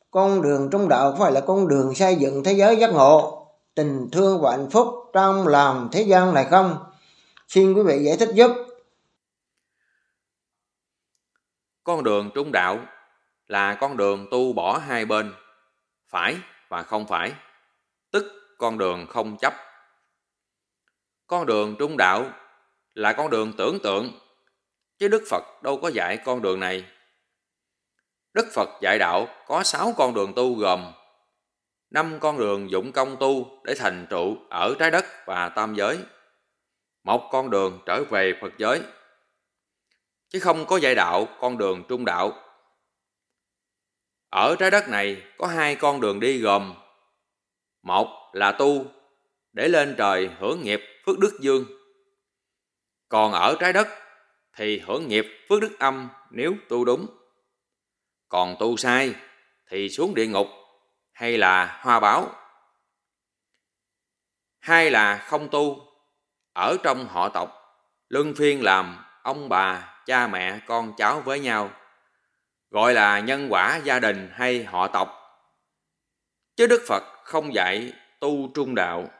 Con đường trung đạo có phải là con đường xây dựng thế giới giác ngộ, tình thương và hạnh phúc trong lòng thế gian này không? Xin quý vị giải thích giúp. Con đường trung đạo là con đường tu bỏ hai bên, phải và không phải, tức con đường không chấp. Con đường trung đạo là con đường tưởng tượng, chứ Đức Phật đâu có dạy con đường này. Đức Phật dạy đạo có 6 con đường tu gồm 5 con đường dụng công tu để thành tựu ở trái đất và tam giới, 1 con đường trở về Phật giới, chứ không có dạy đạo con đường trung đạo. Ở trái đất này có 2 con đường đi gồm: 1 là tu để lên trời hưởng nghiệp phước đức dương, còn ở trái đất thì hưởng nghiệp phước đức âm nếu tu đúng, còn tu sai thì xuống địa ngục hay là hoa báo. 2 là không tu, ở trong họ tộc luân phiên làm ông bà, cha mẹ, con cháu với nhau, gọi là nhân quả gia đình hay họ tộc, chứ Đức Phật không dạy tu trung đạo.